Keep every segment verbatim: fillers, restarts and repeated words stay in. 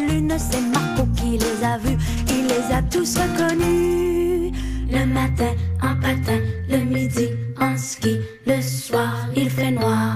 lune, c'est Marco qui les a vus, il les a tous reconnus. Le matin en patin, le midi en ski, le soir il fait noir.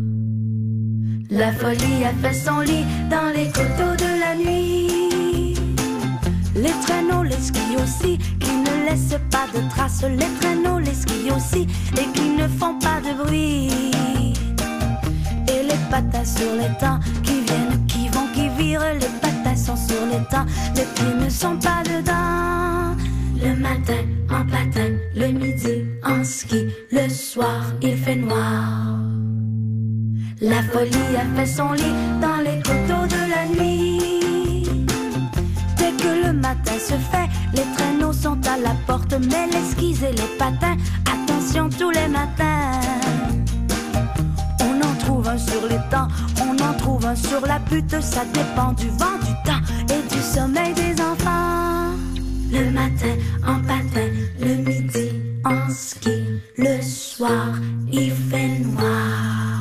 La folie a fait son lit dans les coteaux de la nuit. Les traîneaux, les skis aussi, qui ne laissent pas de traces. Les traîneaux, les skis aussi, et qui ne font pas de bruit. Et les patins sur les temps, qui viennent, qui vont, qui virent. Les patins sont sur les temps, les pieds ne sont pas dedans. Le matin en patin, le midi en ski, le soir il fait noir. La folie a fait son lit dans les coteaux de la nuit. Dès que le matin se fait, les traîneaux sont à la porte, mais les skis et les patins, attention tous les matins. On en trouve un sur les temps, on en trouve un sur la butte, ça dépend du vent, du temps et du sommeil des enfants. Le matin en patin, le midi en ski, le soir il fait noir.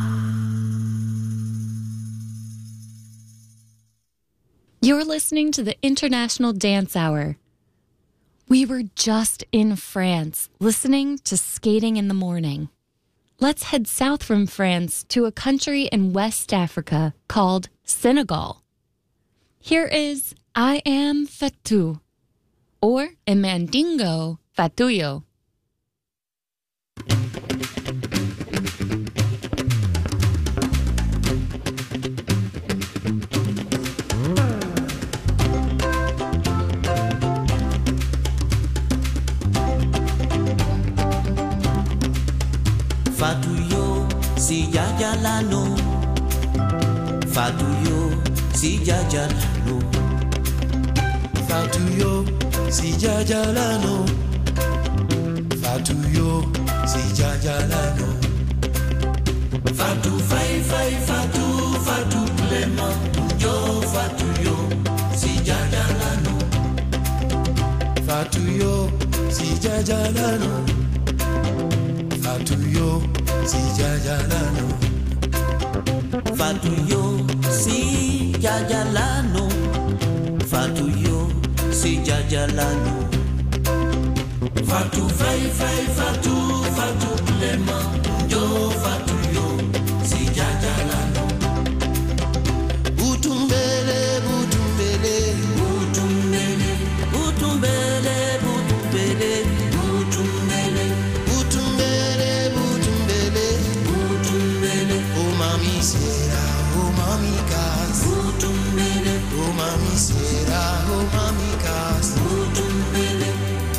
You're listening to the International Dance Hour. We were just in France, listening to Skating in the Morning. Let's head south from France to a country in West Africa called Senegal. Here is I Am Fatou, or in Mandingo, Fatuyo. Fatuyo, si jajalano. Fatuyo, si jajalano. Fatuyo, si jajalano. Fatuyo, si jajalano. Fatou fai fai fatou fatou clément yo fatuyo, si jajalano. Fatuyo, si jajalano. Fatuyo, si jajalano. Fatuyo, si jajalano. Fatuyo, si jajalano. Fatou fai fai fatou fatou clément yo fatuyo, si jajalano. Butumbele, butumbele, Butumbele, butumbele, butumbele, butumbele, butumbele, butumbele. butumbele, Oh mami sera, oh mami kas. butumbele, Oh mami sera, oh mami kas. butumbele.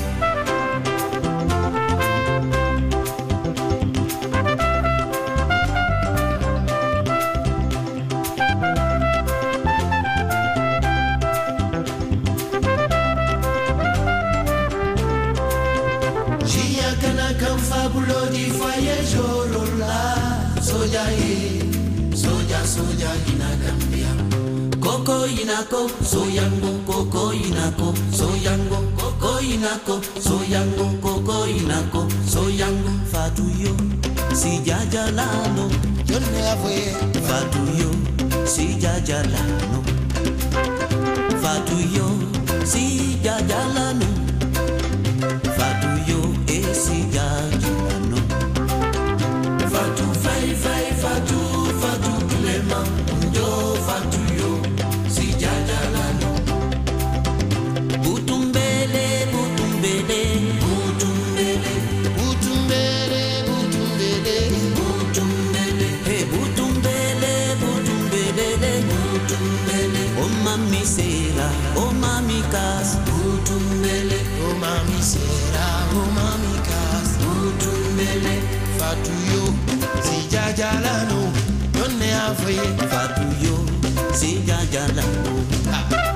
Jia kana kan fabulo di faye jolola. Soja e, soja soja ina Gambia. Koko inako, soyango, koko inako, soyango, koko inako, soyango, koko inako, soyango. Fatuyo, si jajalano. Yonne avoye, Fatuyo, si jajalano. Fatuyo, si jajalano. Fatuyo, e si jajalano. Fatou fai fai fatou fatou clément yo fatuyo, si jajalano. Butumbele, butumbele, butumbele, butumbele, butumbele. butumbele, hey butumbele, butumbele, butumbele. Oh mami sera, oh mami kas, butumbele, Oh mami sera, oh mami kas. butumbele. Fatuyo, si jajalano. Yonne avoye, Fatuyo, si jajalano. ah.